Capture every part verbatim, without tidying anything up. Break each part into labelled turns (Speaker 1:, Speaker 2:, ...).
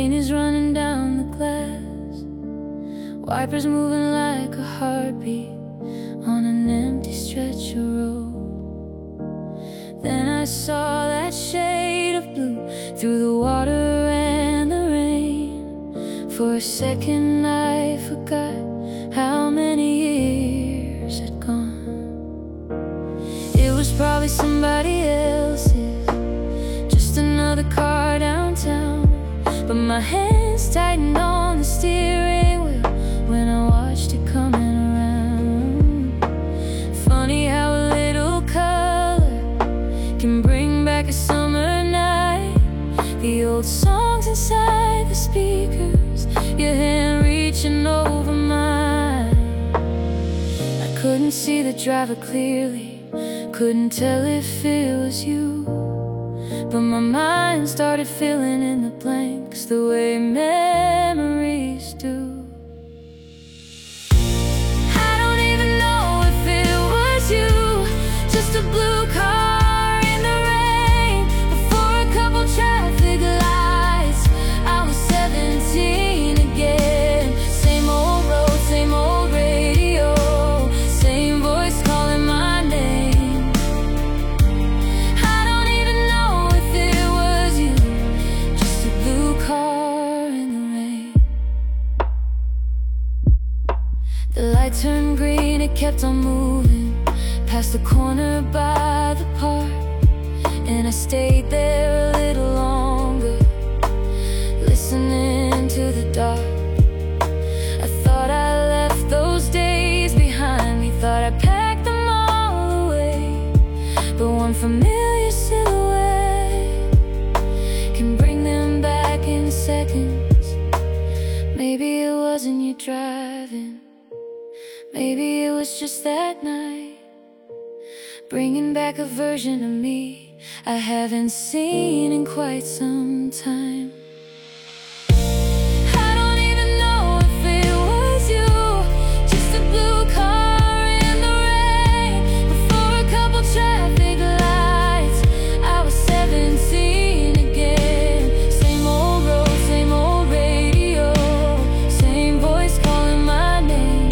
Speaker 1: Rain is running down the glass, wipers moving like a heartbeat on an empty stretch of road. Then I saw that shade of blue through the water and the rain. For a second I forgot how many years had gone. It was probably somebody else's, just another car downtown. But my hands tightened on the steering wheel when I watched it coming around. Funny how a little color can bring back a summer night. The old songs inside the speakers, your hand reaching over mine. I couldn't see the driver clearly, couldn't tell if it was you, but my mind started filling in the blanks the way memories do. I don't even know if it was you, just a blue car in the rain. Before a couple traffic lights, I was seventeen again. Same old road, same old radio, same voice calling my name. I don't even know if it was you, just a blue car in the rain. The light turned green, it kept on moving past the corner by the park, and I stayed there a little longer, listening to the dark. I thought I left those days behind me, thought I packed them all away, but one familiar silhouette can bring them back in seconds. Maybe it wasn't you driving, maybe it was just that night, bringing back a version of me I haven't seen in quite some time. I don't even know if it was you, just a blue car in the rain. Before a couple traffic lights, I was seventeen again. Same old road, same old radio, same voice calling my name.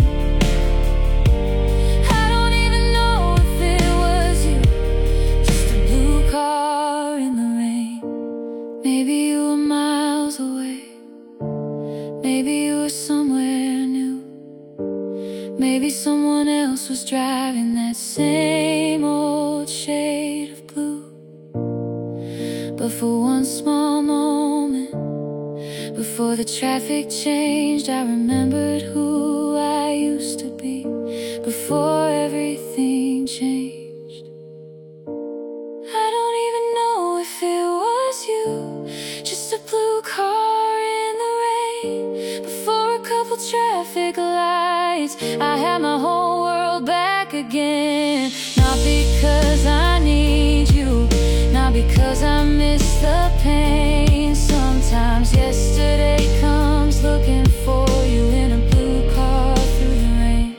Speaker 1: I don't even know if it was you, just a blue car in the rain. Maybe you were miles away, maybe you were somewhere new, maybe someone else was driving that same old shade of blue. But for one small moment, before the traffic changed, I remembered who I used to be before everything changed. I don't even know if it was you, just a blue car in the rain. Before a couple traffic lights, I had my whole world back again. Not because I need you, not because I miss the pain. Sometimes yesterday comes looking for you in a blue car through the rain.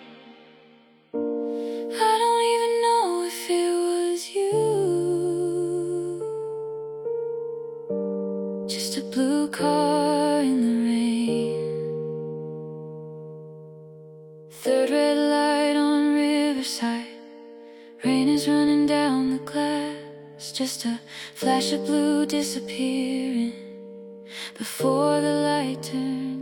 Speaker 1: I don't even know if it was you, just a blue car in the rain. Third red light on Riverside, rain is running down the glass, just a flash of blue disappearing before the light turns